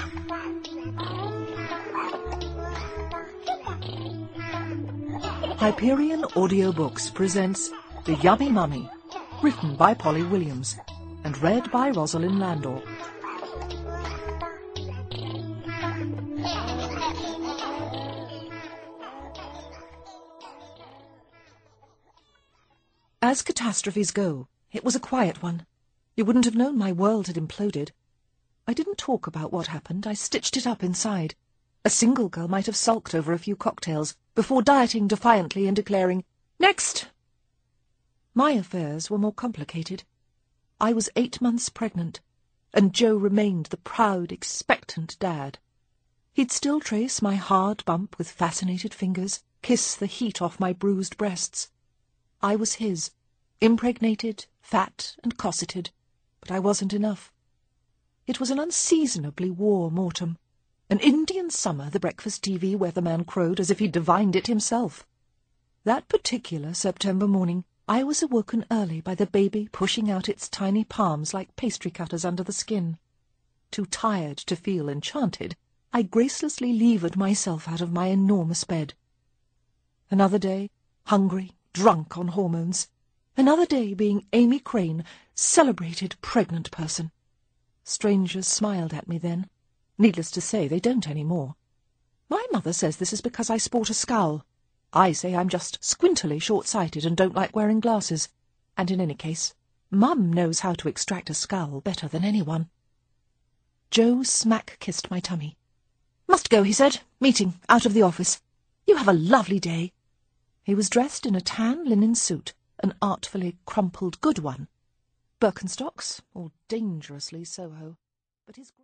Hyperion Audiobooks presents The Yummy Mummy, written by Polly Williams and read by Rosalind Landor. As catastrophes go, it was a quiet one. You wouldn't have known my world had imploded. I didn't talk about what happened, I stitched it up inside. A single girl might have sulked over a few cocktails before dieting defiantly and declaring, "Next!" My affairs were more complicated. I was 8 months pregnant, and Joe remained the proud, expectant dad. He'd still trace my hard bump with fascinated fingers, kiss the heat off my bruised breasts. I was his, impregnated, fat and cosseted, but I wasn't enough. It was an unseasonably warm autumn. An Indian summer, the breakfast TV weatherman crowed as if he'd divined it himself. That particular September morning, I was awoken early by the baby pushing out its tiny palms like pastry cutters under the skin. Too tired to feel enchanted, I gracelessly levered myself out of my enormous bed. Another day, hungry, drunk on hormones. Another day being Amy Crane, celebrated pregnant person. Strangers smiled at me then. Needless to say, they don't any more. My mother says this is because I sport a scowl. I say I'm just squintily short-sighted and don't like wearing glasses. And in any case, Mum knows how to extract a scowl better than anyone. Joe smack-kissed my tummy. "Must go," he said. "Meeting, out of the office. You have a lovely day." He was dressed in a tan linen suit, an artfully crumpled good one. Birkenstocks, or dangerously Soho. But his